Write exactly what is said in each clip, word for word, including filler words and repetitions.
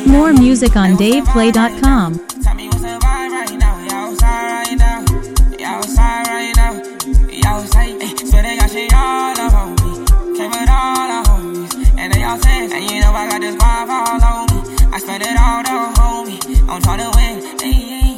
More music on dave play dot com. Tell me what's the vibe right now? We outside right now. We outside right now. We outside. Ay, swear they got shit all up on me. Came with all the homies. And they all say, and you know I got this vibe all on me. I spend it all on homie. I'm trying to win. Ay, ay.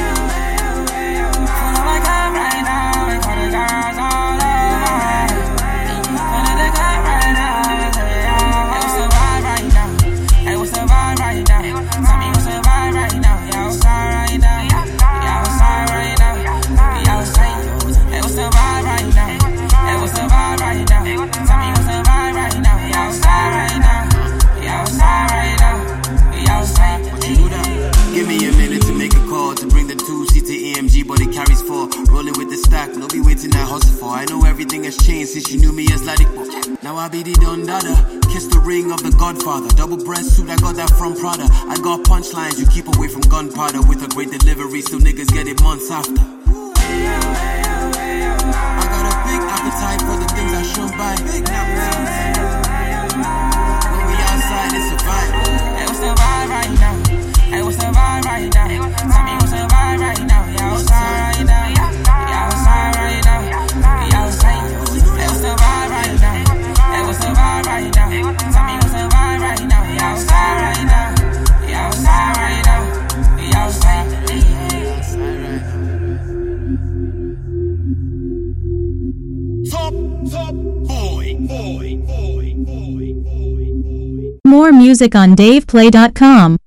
Full of my cup right now. And call the girls all over. Full of the cup right now. Hey, what's the vibe right now? Hey, what's the vibe right now? Tell me what's the vibe right now? We outside right now. We outside right now. We outside. Hey, what's the vibe right now? Hey, what's the vibe right now? Tell me what's the vibe right now? We outside right now. We outside right now. We outside. Give me a minute to make a call to bring the two-seater A M G, but it carries four. Rolling with the stack, no be waiting I hustle for. I know everything has changed since you knew me as Ladipo. Now I be the Don Dada, kiss the ring of the Godfather. Double breast suit, I got that from Prada. I got punchlines, you keep away from gunpowder. With a great delivery, so niggas get it months after. I got a big appetite for the things I shouldn't buy. Big appetite. When we outside, it's a vibe. Hey, what's the vibe right now? Hey, what's the vibe right now? Tell me what's the vibe right now? We outside right now. We outside right now. We outside. Hey, what's the vibe right now? Hey, what's the vibe right now? Tell me what's the vibe right now? We outside right now. We outside right now. We outside. Top, top, boy, boy, boy, boy, boy, boy. More music on dave play dot com.